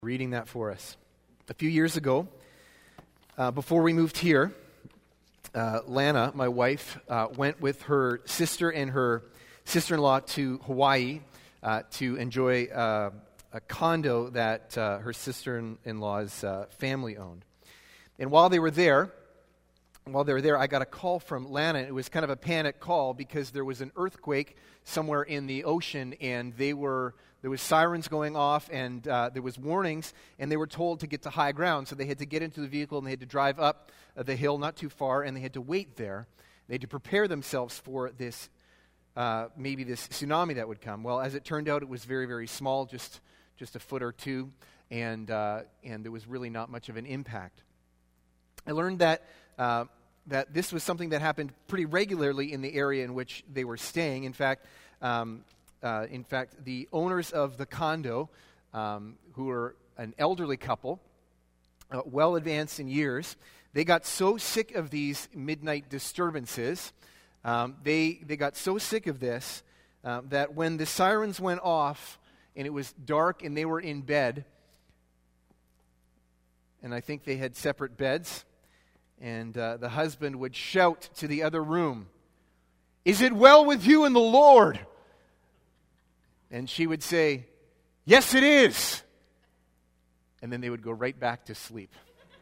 Reading that for us. A few years ago, before we moved here, Lana, my wife, went with her sister and her sister-in-law to Hawaii to enjoy a condo that her sister-in-law's family owned. And while they were there, I got a call from Lana. It was kind of a panic call because there was an earthquake somewhere in the ocean, and there was sirens going off, and there was warnings, and they were told to get to high ground. So they had to get into the vehicle, and they had to drive up the hill not too far, and they had to wait there. They had to prepare themselves for this, maybe this tsunami that would come. Well, as it turned out, it was very, very small, just a foot or two, and there was really not much of an impact. I learned that this was something that happened pretty regularly in the area in which they were staying. In fact, the owners of the condo, who were an elderly couple, well advanced in years, they got so sick of these midnight disturbances. They got so sick of this that when the sirens went off and it was dark and they were in bed, and I think they had separate beds, and the husband would shout to the other room, "Is it well with you in the Lord?" And she would say, "Yes, it is." And then they would go right back to sleep.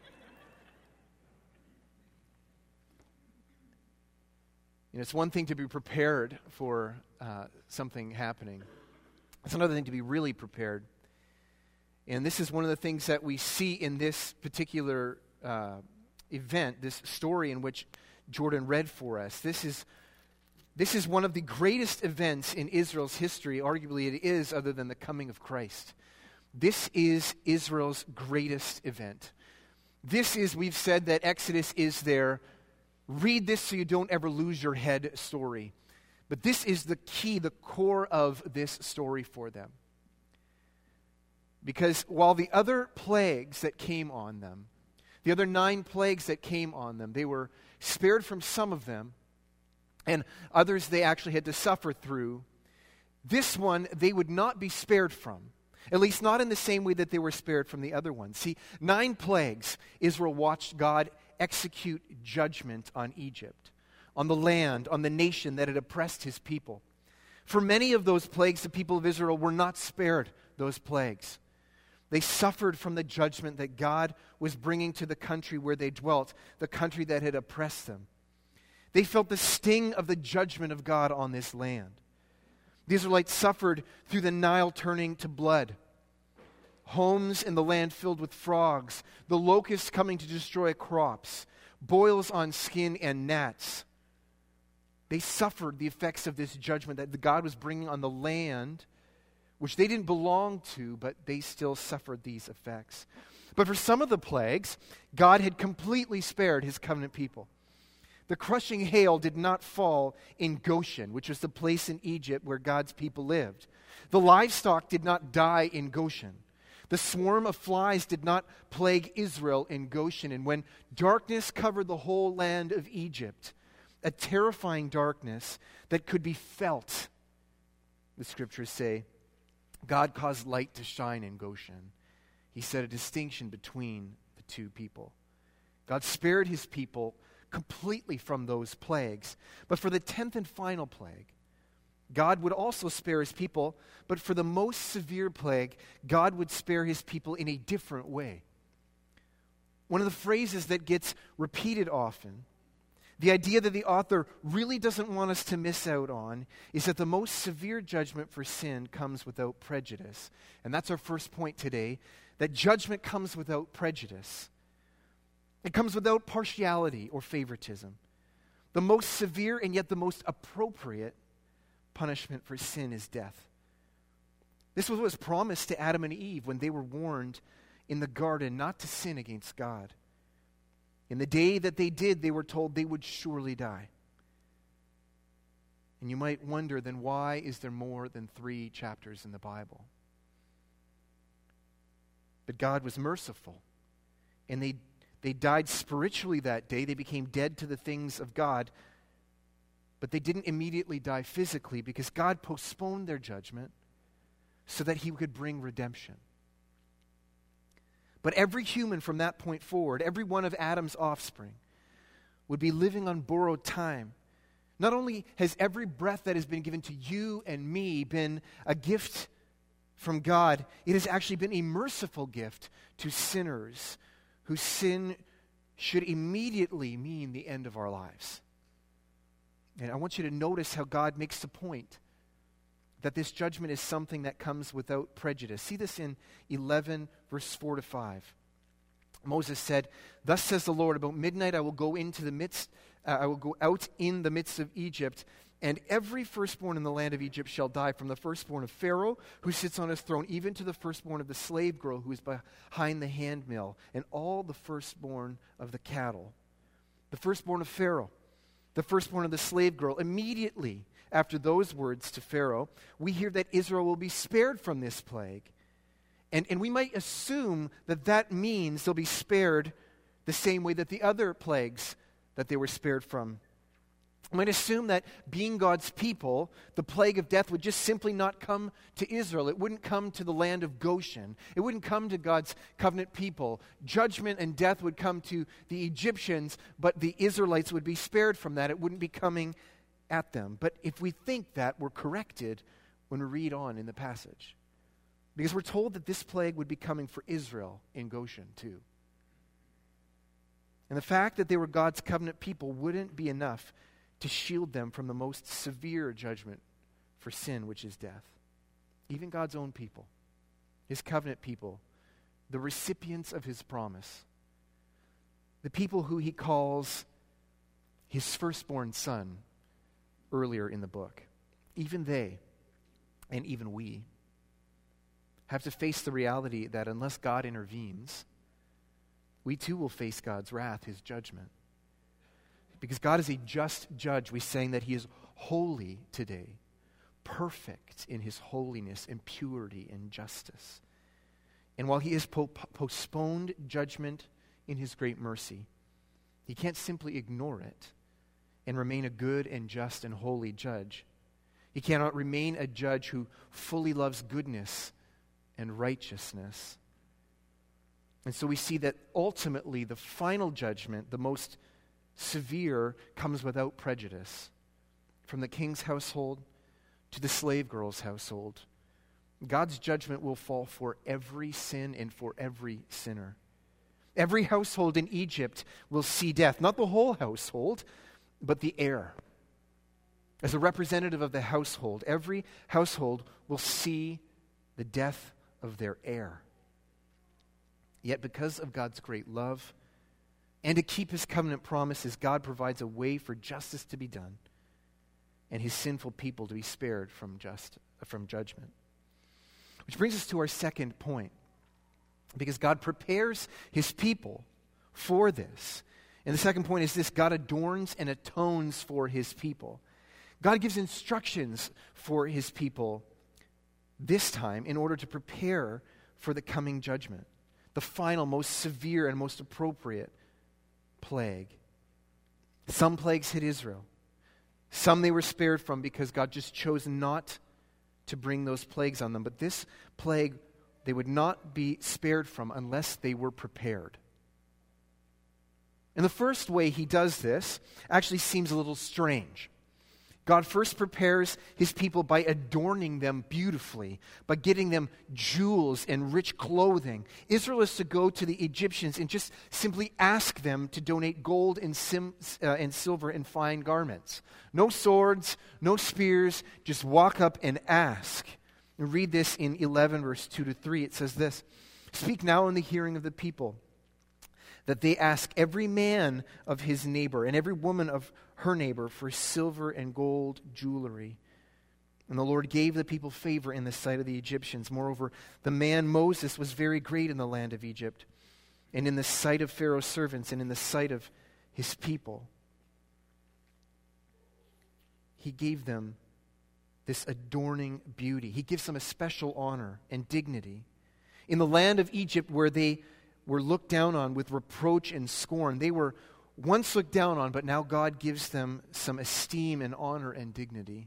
It's one thing to be prepared for something happening. It's another thing to be really prepared. And this is one of the things that we see in this particular event, this story in which Jordan read for us. This is one of the greatest events in Israel's history. Arguably it is, other than the coming of Christ. This is Israel's greatest event. This is, we've said that Exodus is their read this so you don't ever lose your head story. But this is the key, the core of this story for them. Because while the other plagues that came on them, the other 9 plagues that came on them, they were spared from some of them, and others they actually had to suffer through. This one they would not be spared from, at least not in the same way that they were spared from the other ones. See, 9 plagues, Israel watched God execute judgment on Egypt, on the land, on the nation that had oppressed his people. For many of those plagues, the people of Israel were not spared those plagues. They suffered from the judgment that God was bringing to the country where they dwelt, the country that had oppressed them. They felt the sting of the judgment of God on this land. The Israelites suffered through the Nile turning to blood, homes in the land filled with frogs, the locusts coming to destroy crops, boils on skin and gnats. They suffered the effects of this judgment that God was bringing on the land, which they didn't belong to, but they still suffered these effects. But for some of the plagues, God had completely spared his covenant people. The crushing hail did not fall in Goshen, which was the place in Egypt where God's people lived. The livestock did not die in Goshen. The swarm of flies did not plague Israel in Goshen. And when darkness covered the whole land of Egypt, a terrifying darkness that could be felt, the scriptures say, God caused light to shine in Goshen. He set a distinction between the two people. God spared his people completely from those plagues. But for the 10th and final plague, God would also spare his people, but for the most severe plague, God would spare his people in a different way. One of the phrases that gets repeated often, the idea that the author really doesn't want us to miss out on, is that the most severe judgment for sin comes without prejudice. And that's our first point today, that judgment comes without prejudice. It comes without partiality or favoritism. The most severe and yet the most appropriate punishment for sin is death. This was what was promised to Adam and Eve when they were warned in the garden not to sin against God. In the day that they did, they were told they would surely die. And you might wonder, then why is there more than 3 chapters in the Bible? But God was merciful, and they died spiritually that day. They became dead to the things of God, but they didn't immediately die physically because God postponed their judgment so that he could bring redemption. But every human from that point forward, every one of Adam's offspring, would be living on borrowed time. Not only has every breath that has been given to you and me been a gift from God, it has actually been a merciful gift to sinners whose sin should immediately mean the end of our lives. And I want you to notice how God makes the point that this judgment is something that comes without prejudice. See this in 11, verse 4 to 5. Moses said, "Thus says the Lord, about midnight I will go out in the midst of Egypt, and every firstborn in the land of Egypt shall die, from the firstborn of Pharaoh, who sits on his throne, even to the firstborn of the slave girl who is behind the handmill, and all the firstborn of the cattle." The firstborn of Pharaoh, the firstborn of the slave girl. Immediately after those words to Pharaoh, we hear that Israel will be spared from this plague. And we might assume that that means they'll be spared the same way that the other plagues that they were spared from. We might assume that being God's people, the plague of death would just simply not come to Israel. It wouldn't come to the land of Goshen. It wouldn't come to God's covenant people. Judgment and death would come to the Egyptians, but the Israelites would be spared from that. It wouldn't be coming at them. But if we think that, we're corrected when we read on in the passage. Because we're told that this plague would be coming for Israel in Goshen too. And the fact that they were God's covenant people wouldn't be enough to shield them from the most severe judgment for sin, which is death. Even God's own people, his covenant people, the recipients of his promise, the people who he calls his firstborn son earlier in the book, even they and even we have to face the reality that unless God intervenes, we too will face God's wrath, his judgment. Because God is a just judge. We sang that he is holy today, perfect in his holiness and purity and justice. And while he has postponed judgment in his great mercy, he can't simply ignore it and remain a good and just and holy judge. He cannot remain a judge who fully loves goodness and righteousness. And so we see that ultimately the final judgment, the most severe, comes without prejudice. From the king's household to the slave girl's household, God's judgment will fall for every sin and for every sinner. Every household in Egypt will see death. Not the whole household, but the heir. As a representative of the household, every household will see the death of their heir. Yet because of God's great love and to keep his covenant promises, God provides a way for justice to be done and his sinful people to be spared from judgment. Which brings us to our second point. Because God prepares his people for this. And the second point is this: God adorns and atones for his people. God gives instructions for his people this time in order to prepare for the coming judgment, the final, most severe and most appropriate plague. Some plagues hit Israel. Some they were spared from because God just chose not to bring those plagues on them. But this plague they would not be spared from unless they were prepared. And the first way he does this actually seems a little strange. God first prepares his people by adorning them beautifully, by getting them jewels and rich clothing. Israel is to go to the Egyptians and just simply ask them to donate gold and silver and fine garments. No swords, no spears, just walk up and ask. And read this in 11, verse 2 to 3. It says this: "Speak now in the hearing of the people, that they ask every man of his neighbor and every woman of her neighbor for silver and gold jewelry." And the Lord gave the people favor in the sight of the Egyptians. Moreover, the man Moses was very great in the land of Egypt, and in the sight of Pharaoh's servants, and in the sight of his people. He gave them this adorning beauty. He gives them a special honor and dignity. In the land of Egypt, where they were looked down on with reproach and scorn, they were once looked down on, but now God gives them some esteem and honor and dignity.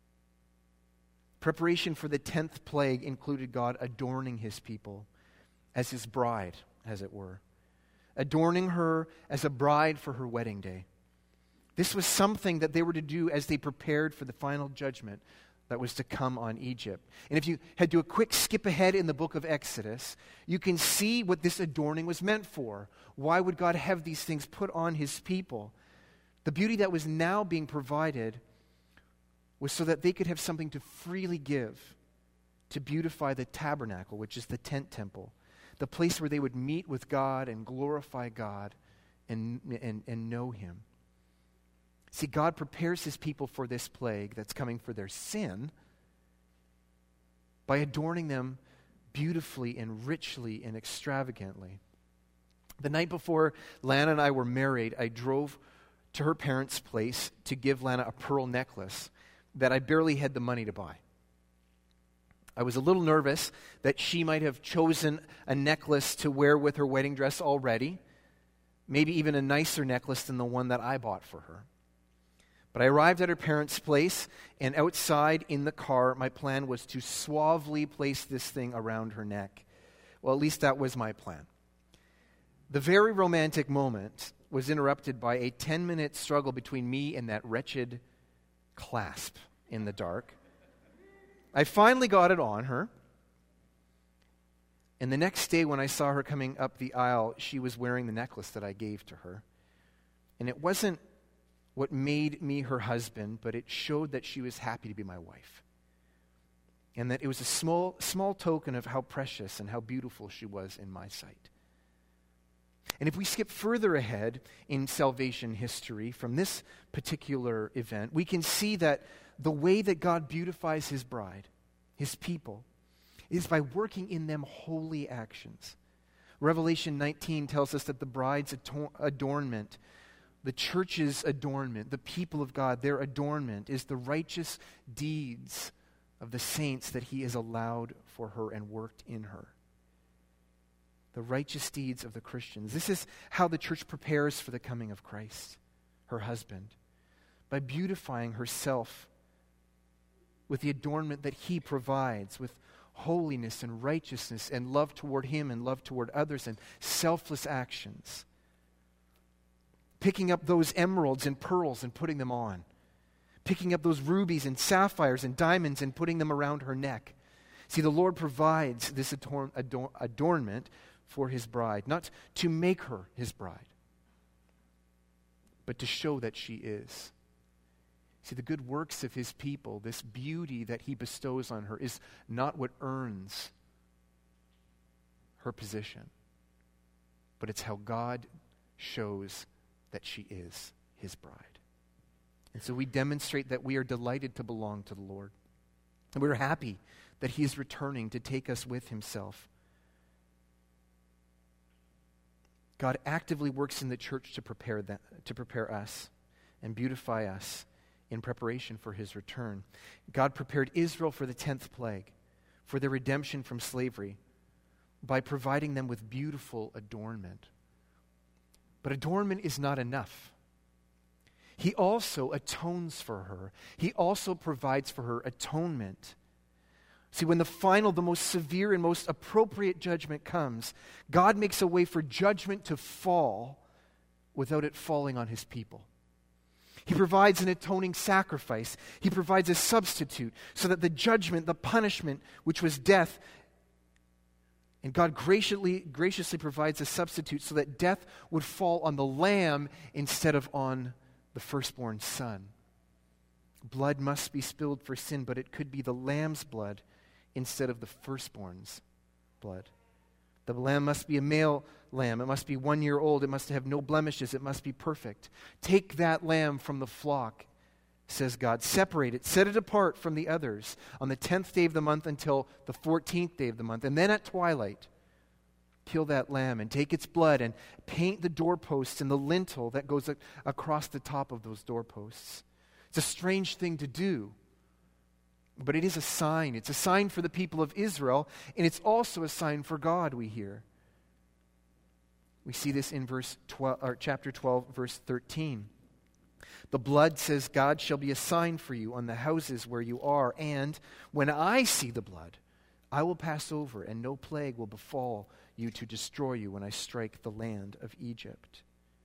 Preparation for the 10th plague included God adorning his people as his bride, as it were, adorning her as a bride for her wedding day. This was something that they were to do as they prepared for the final judgment that was to come on Egypt. And if you had to do a quick skip ahead in the book of Exodus, you can see what this adorning was meant for. Why would God have these things put on his people? The beauty that was now being provided was so that they could have something to freely give to beautify the tabernacle, which is the tent temple, the place where they would meet with God and glorify God and know him. See, God prepares his people for this plague that's coming for their sin by adorning them beautifully and richly and extravagantly. The night before Lana and I were married, I drove to her parents' place to give Lana a pearl necklace that I barely had the money to buy. I was a little nervous that she might have chosen a necklace to wear with her wedding dress already, maybe even a nicer necklace than the one that I bought for her. But I arrived at her parents' place, and outside in the car, my plan was to suavely place this thing around her neck. Well, at least that was my plan. The very romantic moment was interrupted by a 10-minute struggle between me and that wretched clasp in the dark. I finally got it on her, and the next day when I saw her coming up the aisle, she was wearing the necklace that I gave to her. And it wasn't what made me her husband, but it showed that she was happy to be my wife. And that it was a small token of how precious and how beautiful she was in my sight. And if we skip further ahead in salvation history from this particular event, we can see that the way that God beautifies his bride, his people, is by working in them holy actions. Revelation 19 tells us that the bride's adornment, the church's adornment, the people of God, their adornment is the righteous deeds of the saints that he has allowed for her and worked in her. The righteous deeds of the Christians. This is how the church prepares for the coming of Christ, her husband, by beautifying herself with the adornment that he provides, with holiness and righteousness and love toward him and love toward others and selfless actions. Picking up those emeralds and pearls and putting them on. Picking up those rubies and sapphires and diamonds and putting them around her neck. See, the Lord provides this adornment for his bride, not to make her his bride, but to show that she is. See, the good works of his people, this beauty that he bestows on her, is not what earns her position, but it's how God shows that she is his bride. And so we demonstrate that we are delighted to belong to the Lord. And we're happy that he is returning to take us with himself. God actively works in the church to prepare us and beautify us in preparation for his return. God prepared Israel for the 10th plague, for their redemption from slavery, by providing them with beautiful adornment. But adornment is not enough. He also atones for her. He also provides for her atonement. See, when the most severe and most appropriate judgment comes, God makes a way for judgment to fall without it falling on his people. He provides an atoning sacrifice. He provides a substitute so that the judgment, the punishment, which was death, and God graciously provides a substitute so that death would fall on the lamb instead of on the firstborn son. Blood must be spilled for sin, but it could be the lamb's blood instead of the firstborn's blood. The lamb must be a male lamb. It must be 1 year old. It must have no blemishes. It must be perfect. Take that lamb from the flock, says God. Separate it. Set it apart from the others on the 10th day of the month until the 14th day of the month. And then at twilight, kill that lamb and take its blood and paint the doorposts and the lintel that goes across the top of those doorposts. It's a strange thing to do, but it is a sign. It's a sign for the people of Israel, and it's also a sign for God, we hear. We see this in chapter 12, verse 13. The blood, says God, shall be a sign for you on the houses where you are, and when I see the blood, I will pass over, and no plague will befall you to destroy you when I strike the land of Egypt.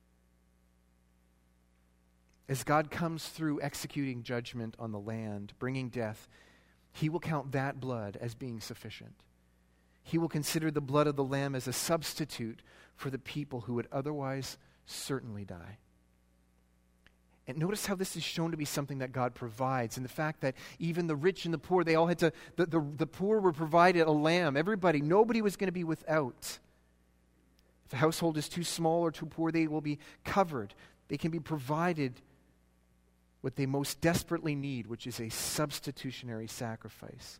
As God comes through executing judgment on the land, bringing death, he will count that blood as being sufficient. He will consider the blood of the Lamb as a substitute for the people who would otherwise certainly die. And notice how this is shown to be something that God provides, and the fact that even the rich and the poor, they all had to, the poor were provided a lamb. Everybody, nobody was going to be without. If a household is too small or too poor, they will be covered. They can be provided what they most desperately need, which is a substitutionary sacrifice.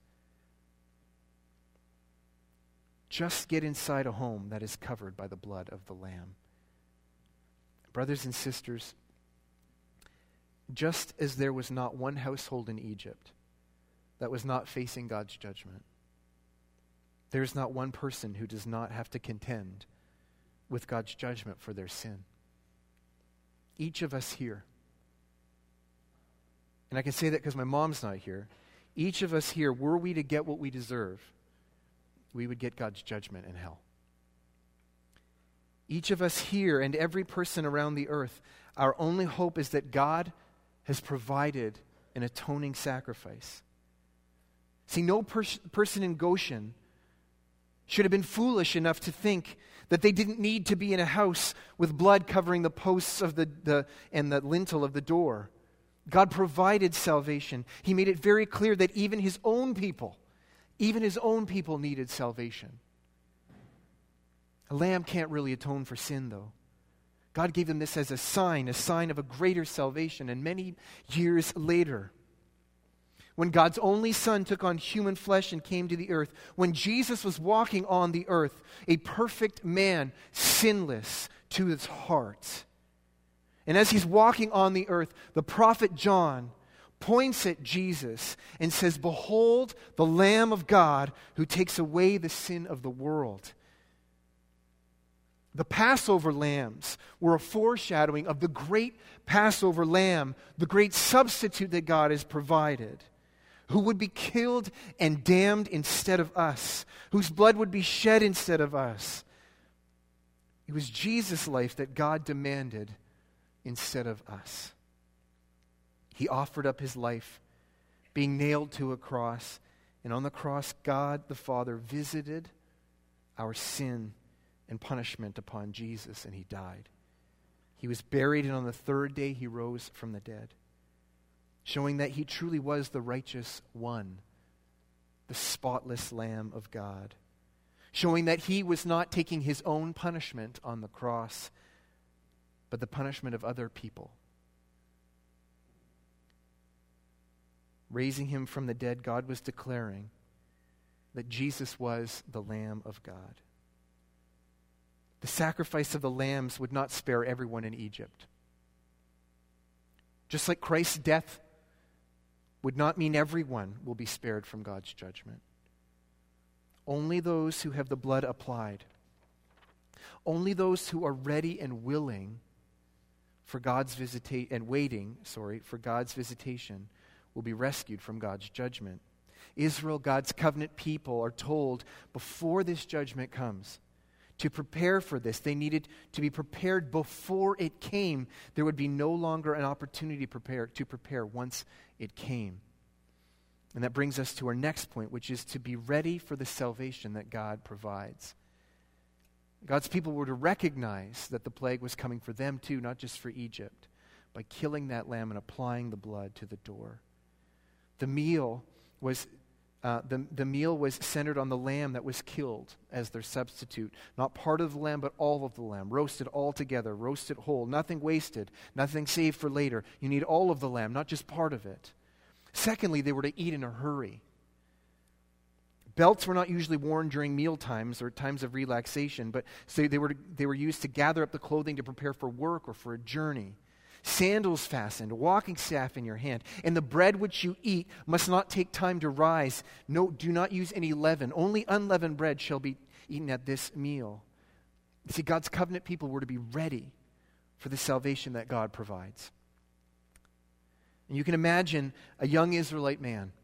Just get inside a home that is covered by the blood of the Lamb. Brothers and sisters, just as there was not one household in Egypt that was not facing God's judgment, there is not one person who does not have to contend with God's judgment for their sin. Each of us here, and I can say that because my mom's not here, each of us here, were we to get what we deserve, we would get God's judgment in hell. Each of us here and every person around the earth, our only hope is that God has provided an atoning sacrifice. See, no person in Goshen should have been foolish enough to think that they didn't need to be in a house with blood covering the posts of and the lintel of the door. God provided salvation. He made it very clear that even his own people needed salvation. A lamb can't really atone for sin, though. God gave them this as a sign of a greater salvation. And many years later, when God's only Son took on human flesh and came to the earth, when Jesus was walking on the earth, a perfect man, sinless to his heart. And as he's walking on the earth, the prophet John points at Jesus and says, "Behold, the Lamb of God who takes away the sin of the world." The Passover lambs were a foreshadowing of the great Passover lamb, the great substitute that God has provided, who would be killed and damned instead of us, whose blood would be shed instead of us. It was Jesus' life that God demanded instead of us. He offered up his life, being nailed to a cross, and on the cross, God the Father visited our sin and punishment upon Jesus, and he died. He was buried, and on the third day he rose from the dead, showing that he truly was the righteous one, the spotless Lamb of God, showing that he was not taking his own punishment on the cross, but the punishment of other people. Raising him from the dead, God was declaring that Jesus was the Lamb of God. The sacrifice of the lambs would not spare everyone in Egypt. Just like Christ's death would not mean everyone will be spared from God's judgment. Only those who have the blood applied, only those who are ready and willing for God's waiting for God's visitation will be rescued from God's judgment. Israel, God's covenant people, are told before this judgment comes, to prepare for this. They needed to be prepared before it came. There would be no longer an opportunity to prepare once it came. And that brings us to our next point, which is to be ready for the salvation that God provides. God's people were to recognize that the plague was coming for them too, not just for Egypt, by killing that lamb and applying the blood to the door. The meal was centered on the lamb that was killed as their substitute. Not part of the lamb, but all of the lamb. Roasted all together, roasted whole. Nothing wasted, nothing saved for later. You need all of the lamb, not just part of it. Secondly, they were to eat in a hurry. Belts were not usually worn during meal times or times of relaxation, but so they were used to gather up the clothing to prepare for work or for a journey. Sandals fastened, a walking staff in your hand, and the bread which you eat must not take time to rise. No, do not use any leaven. Only unleavened bread shall be eaten at this meal. You see, God's covenant people were to be ready for the salvation that God provides. And you can imagine a young Israelite man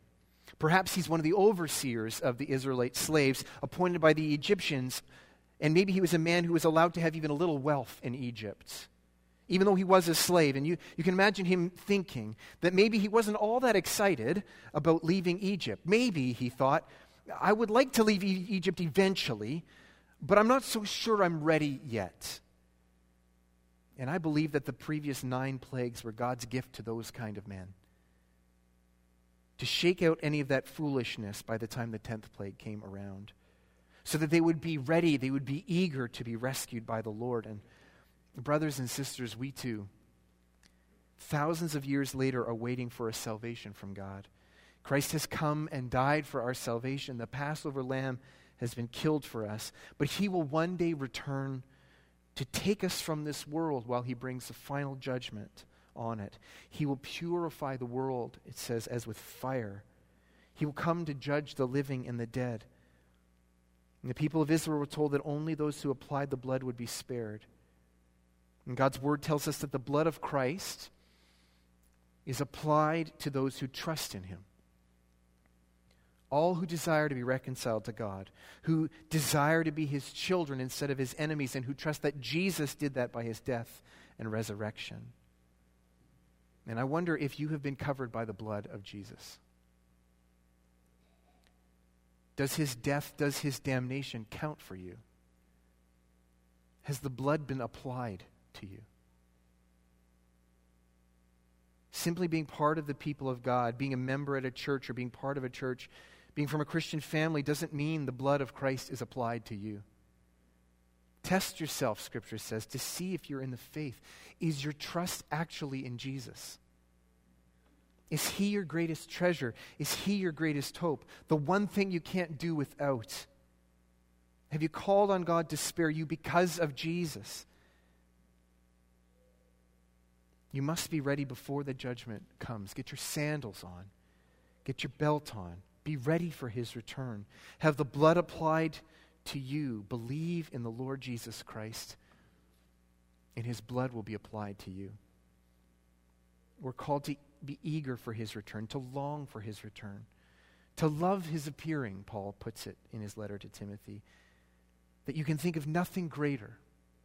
Perhaps he's one of the overseers of the Israelite slaves appointed by the Egyptians, and maybe he was a man who was allowed to have even a little wealth in Egypt, even though he was a slave. And you can imagine him thinking that maybe he wasn't all that excited about leaving Egypt. Maybe, he thought, I would like to leave Egypt eventually, but I'm not so sure I'm ready yet. And I believe that the previous 9 plagues were God's gift to those kind of men, to shake out any of that foolishness by the time the 10th plague came around, so that they would be ready, they would be eager to be rescued by the Lord. And brothers and sisters, we too, thousands of years later, are waiting for a salvation from God. Christ has come and died for our salvation. The Passover lamb has been killed for us, but he will one day return to take us from this world while he brings the final judgment on it. He will purify the world, it says, as with fire. He will come to judge the living and the dead. And the people of Israel were told that only those who applied the blood would be spared. And God's word tells us that the blood of Christ is applied to those who trust in him. All who desire to be reconciled to God, who desire to be his children instead of his enemies, and who trust that Jesus did that by his death and resurrection. And I wonder if you have been covered by the blood of Jesus. Does his death, does his damnation count for you? Has the blood been applied to you? Simply being part of the people of God, being a member at a church or being part of a church, being from a Christian family doesn't mean the blood of Christ is applied to you. Test yourself, Scripture says, to see if you're in the faith. Is your trust actually in Jesus? Is he your greatest treasure? Is he your greatest hope? The one thing you can't do without? Have you called on God to spare you because of Jesus? You must be ready before the judgment comes. Get your sandals on. Get your belt on. Be ready for his return. Have the blood applied to you. Believe in the Lord Jesus Christ, and his blood will be applied to you. We're called to be eager for his return, to long for his return, to love his appearing, Paul puts it in his letter to Timothy, that you can think of nothing greater,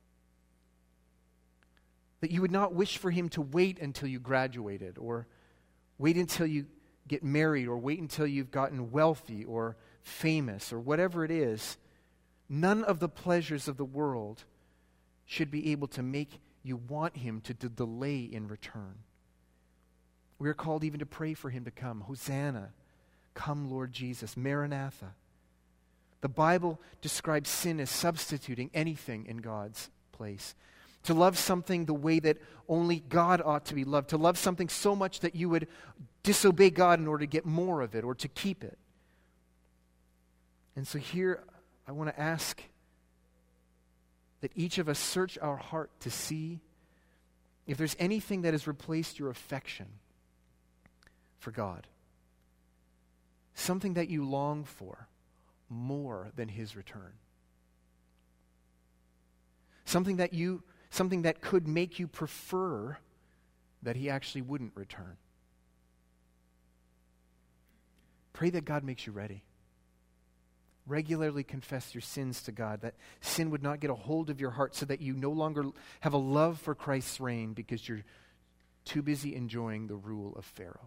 that you would not wish for him to wait until you graduated, or wait until you get married, or wait until you've gotten wealthy or famous, or whatever it is. None of the pleasures of the world should be able to make you want him to delay in return. We are called even to pray for him to come. Hosanna, come Lord Jesus. Maranatha. The Bible describes sin as substituting anything in God's place. To love something the way that only God ought to be loved. To love something so much that you would disobey God in order to get more of it or to keep it. And so here I want to ask that each of us search our heart to see if there's anything that has replaced your affection for God. Something that you long for more than his return. Something that could make you prefer that he actually wouldn't return. Pray that God makes you ready. Regularly confess your sins to God, that sin would not get a hold of your heart so that you no longer have a love for Christ's reign because you're too busy enjoying the rule of Pharaoh.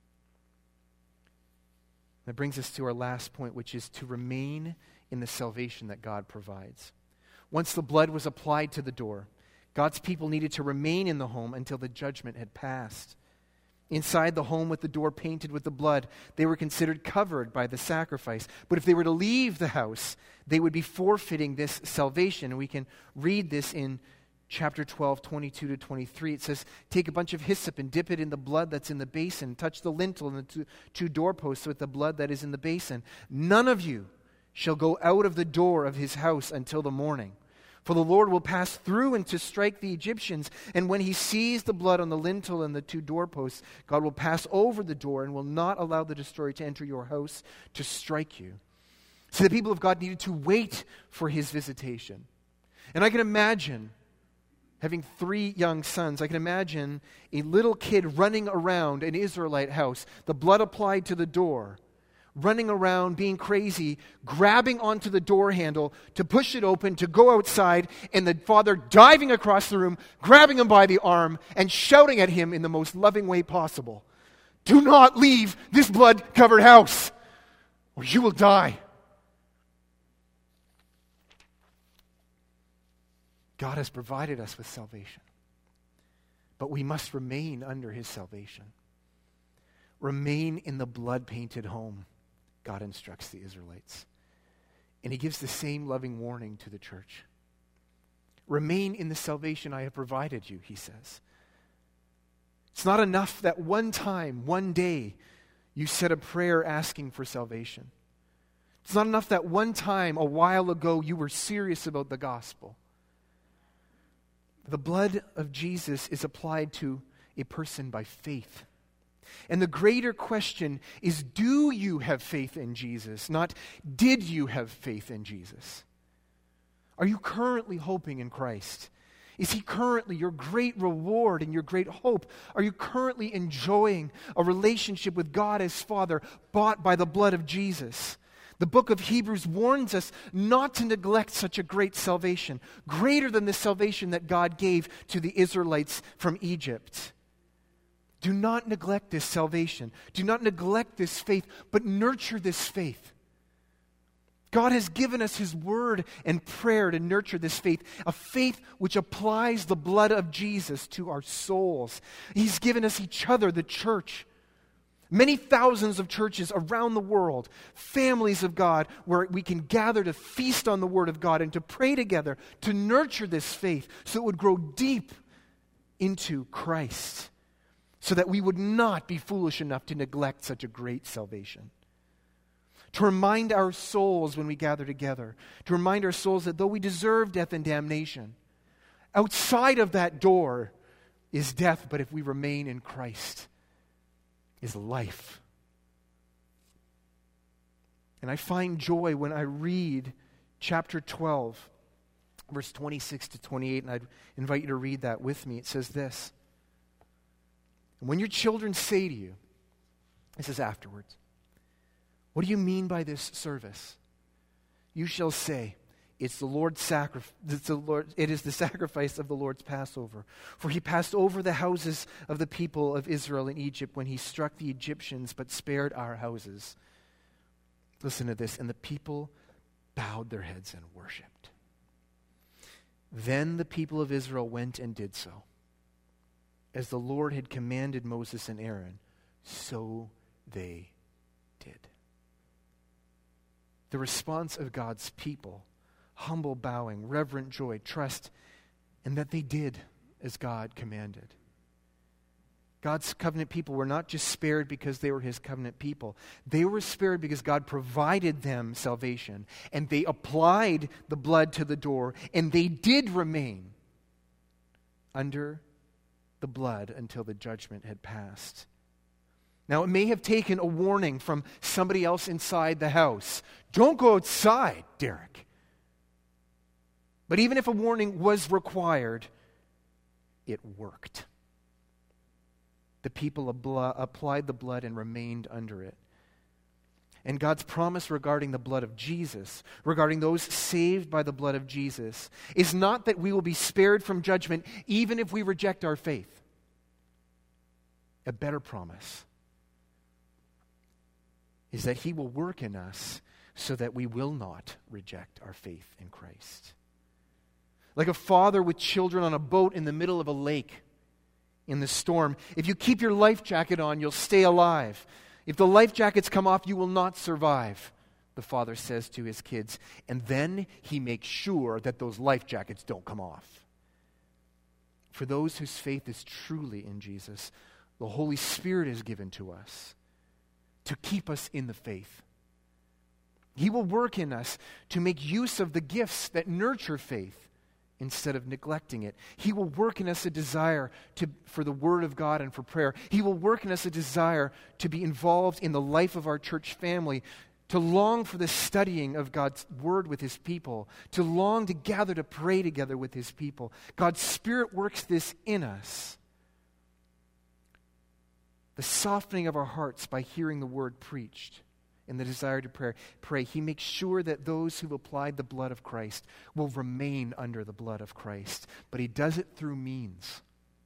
That brings us to our last point, which is to remain in the salvation that God provides. Once the blood was applied to the door, God's people needed to remain in the home until the judgment had passed. Inside the home with the door painted with the blood, they were considered covered by the sacrifice. But if they were to leave the house, they would be forfeiting this salvation. And we can read this in chapter 12, 22 to 23. It says, take a bunch of hyssop and dip it in the blood that's in the basin. Touch the lintel and the two doorposts with the blood that is in the basin. None of you shall go out of the door of his house until the morning. For the Lord will pass through and to strike the Egyptians. And when he sees the blood on the lintel and the two doorposts, God will pass over the door and will not allow the destroyer to enter your house to strike you. So the people of God needed to wait for his visitation. And I can imagine, having 3 young sons, I can imagine a little kid running around an Israelite house, the blood applied to the door, running around, being crazy, grabbing onto the door handle to push it open, to go outside, and the father diving across the room, grabbing him by the arm, and shouting at him in the most loving way possible, "Do not leave this blood-covered house, or you will die." God has provided us with salvation, but we must remain under his salvation. Remain in the blood-painted home, God instructs the Israelites. And he gives the same loving warning to the church. Remain in the salvation I have provided you, he says. It's not enough that one time, one day, you said a prayer asking for salvation. It's not enough that one time, a while ago, you were serious about the gospel. The blood of Jesus is applied to a person by faith. And the greater question is, do you have faith in Jesus? Not, did you have faith in Jesus? Are you currently hoping in Christ? Is he currently your great reward and your great hope? Are you currently enjoying a relationship with God as Father, bought by the blood of Jesus? The book of Hebrews warns us not to neglect such a great salvation, greater than the salvation that God gave to the Israelites from Egypt. Do not neglect this salvation. Do not neglect this faith, but nurture this faith. God has given us his word and prayer to nurture this faith, a faith which applies the blood of Jesus to our souls. He's given us each other, the church. Many thousands of churches around the world, families of God, where we can gather to feast on the word of God and to pray together, to nurture this faith so it would grow deep into Christ, so that we would not be foolish enough to neglect such a great salvation. To remind our souls when we gather together, to remind our souls that though we deserve death and damnation, outside of that door is death, but if we remain in Christ, is life. And I find joy when I read chapter 12, verse 26 to 28, and I'd invite you to read that with me. It says this: when your children say to you, this is afterwards, "What do you mean by this service?" You shall say, It is the sacrifice of the Lord's Passover. For he passed over the houses of the people of Israel in Egypt when he struck the Egyptians, but spared our houses. Listen to this. And the people bowed their heads and worshipped. Then the people of Israel went and did so. As the Lord had commanded Moses and Aaron, so they did. The response of God's people: humble bowing, reverent joy, trust, and that they did as God commanded. God's covenant people were not just spared because they were his covenant people. They were spared because God provided them salvation, and they applied the blood to the door, and they did remain under the blood until the judgment had passed. Now, it may have taken a warning from somebody else inside the house. Don't go outside, Derek. But even if a warning was required, it worked. The people applied the blood and remained under it. And God's promise regarding the blood of Jesus, regarding those saved by the blood of Jesus, is not that we will be spared from judgment even if we reject our faith. A better promise is that he will work in us so that we will not reject our faith in Christ. Like a father with children on a boat in the middle of a lake in the storm, if you keep your life jacket on, you'll stay alive. If the life jackets come off, you will not survive, the father says to his kids. And then he makes sure that those life jackets don't come off. For those whose faith is truly in Jesus, the Holy Spirit is given to us to keep us in the faith. He will work in us to make use of the gifts that nurture faith instead of neglecting it. He will work in us a desire for the Word of God and for prayer. He will work in us a desire to be involved in the life of our church family, to long for the studying of God's Word with his people, to long to gather to pray together with his people. God's Spirit works this in us. The softening of our hearts by hearing the Word preached in the desire to pray, he makes sure that those who've applied the blood of Christ will remain under the blood of Christ. But he does it through means.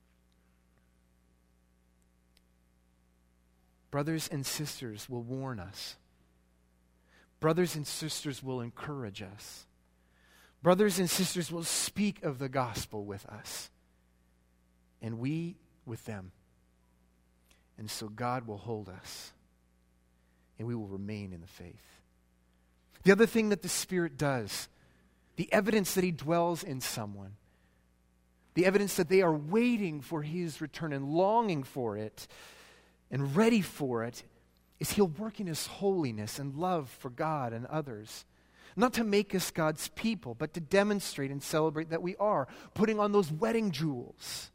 Brothers and sisters will warn us. Brothers and sisters will encourage us. Brothers and sisters will speak of the gospel with us. And we with them. And so God will hold us. And we will remain in the faith. The other thing that the Spirit does, the evidence that he dwells in someone, the evidence that they are waiting for his return and longing for it and ready for it, is he'll work in his holiness and love for God and others. Not to make us God's people, but to demonstrate and celebrate that we are putting on those wedding jewels.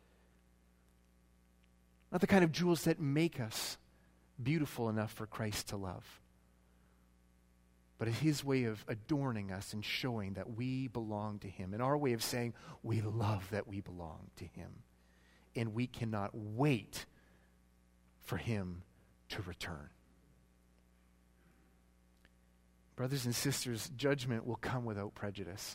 Not the kind of jewels that make us beautiful enough for Christ to love, but his way of adorning us and showing that we belong to him, and our way of saying we love that we belong to him, and we cannot wait for him to return. Brothers and sisters, judgment will come without prejudice.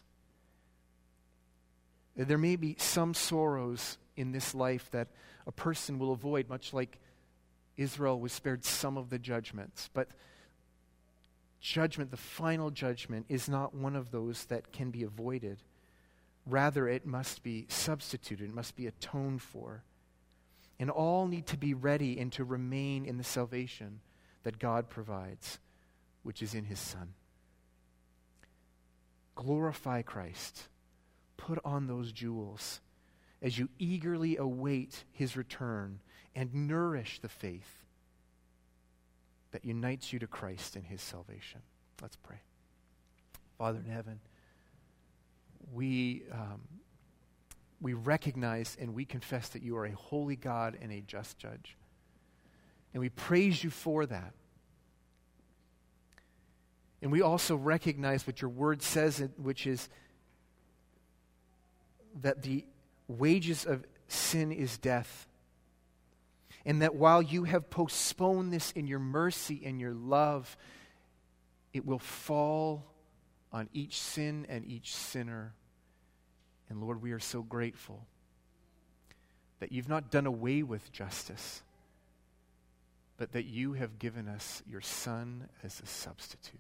There may be some sorrows in this life that a person will avoid, much like Israel was spared some of the judgments. But judgment, the final judgment, is not one of those that can be avoided. Rather, it must be substituted, it must be atoned for. And all need to be ready and to remain in the salvation that God provides, which is in his Son. Glorify Christ. Put on those jewels as you eagerly await his return and nourish the faith that unites you to Christ in his salvation. Let's pray. Father in heaven, we recognize and we confess that you are a holy God and a just judge. And we praise you for that. And we also recognize what your word says, which is that the wages of sin is death. And that while you have postponed this in your mercy and your love, it will fall on each sin and each sinner. And Lord, we are so grateful that you've not done away with justice, but that you have given us your Son as a substitute.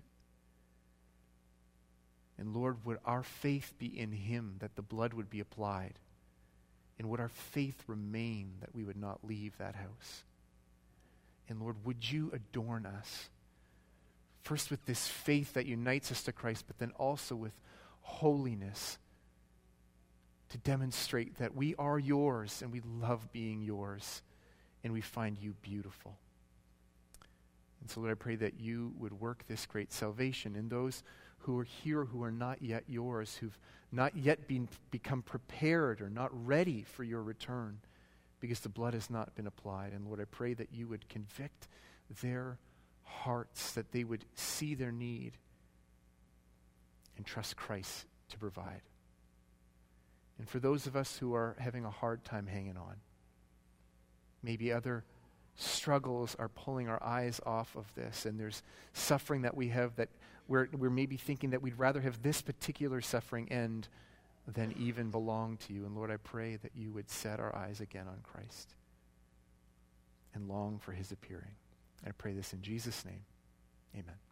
And Lord, would our faith be in him, that the blood would be applied? And would our faith remain, that we would not leave that house? And Lord, would you adorn us, first with this faith that unites us to Christ, but then also with holiness, to demonstrate that we are yours and we love being yours and we find you beautiful. And so Lord, I pray that you would work this great salvation in those who are here who are not yet yours, who've not yet become prepared or not ready for your return because the blood has not been applied. And Lord, I pray that you would convict their hearts, that they would see their need and trust Christ to provide. And for those of us who are having a hard time hanging on, maybe other struggles are pulling our eyes off of this, and there's suffering that we have that we're maybe thinking that we'd rather have this particular suffering end than even belong to you. And Lord, I pray that you would set our eyes again on Christ and long for his appearing. I pray this in Jesus' name. Amen.